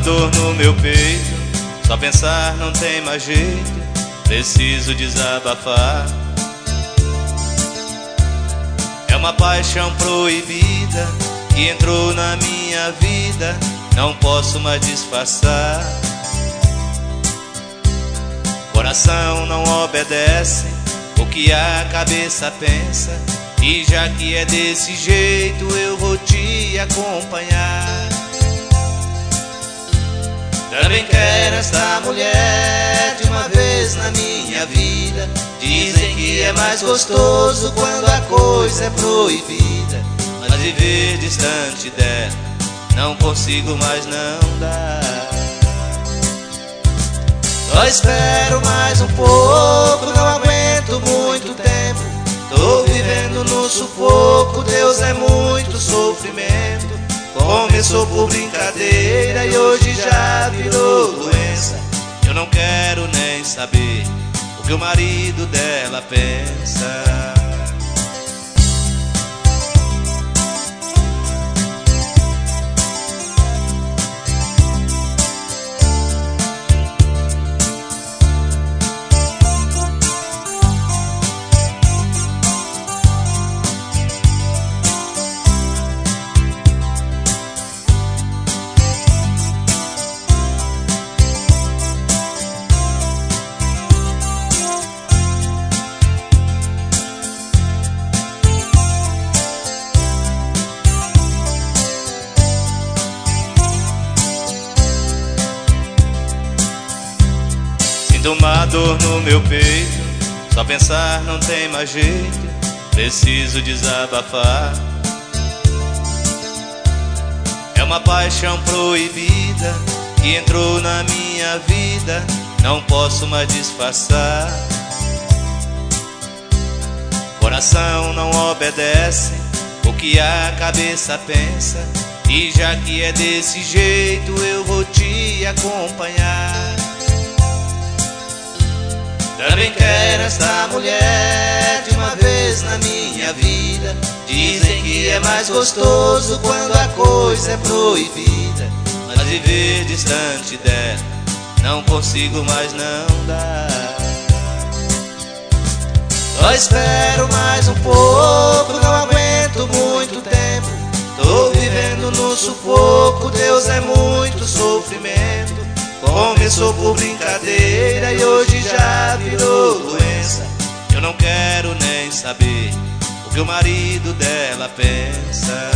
dor no meu peito, só pensar não tem mais jeito, preciso desabafar. É uma paixão proibida que entrou na minha vida, não posso mais disfarçar. Coração não obedece o que a cabeça pensa, e já que é desse jeito eu vou te acompanhar. Também quero esta mulher de uma vez na minha vida. Dizem que é mais gostoso quando a coisa é proibida, mas viver distante dela não consigo mais, não dá. Só espero mais um pouco, não aguento muito tempo. Tô vivendo no sufoco, Deus é muito sofrimento. Começou por brincadeira e hoje já virou doença. Eu não quero nem saber o que o marido dela pensa. Sinto uma dor no meu peito, só pensar não tem mais jeito, preciso desabafar. É uma paixão proibida que entrou na minha vida, não posso mais disfarçar. Coração não obedece o que a cabeça pensa, e já que é desse jeito eu vou te acompanhar. Também quero esta mulher de uma vez na minha vida. Dizem que é mais gostoso quando a coisa é proibida, mas viver distante dela não consigo mais, não dá. Só espero mais um pouco, não aguento muito tempo. Tô vivendo no sufoco, Deus é muito sofrimento. Começou por brincadeira e hoje já virou doença. Eu não quero nem saber o que o marido dela pensa.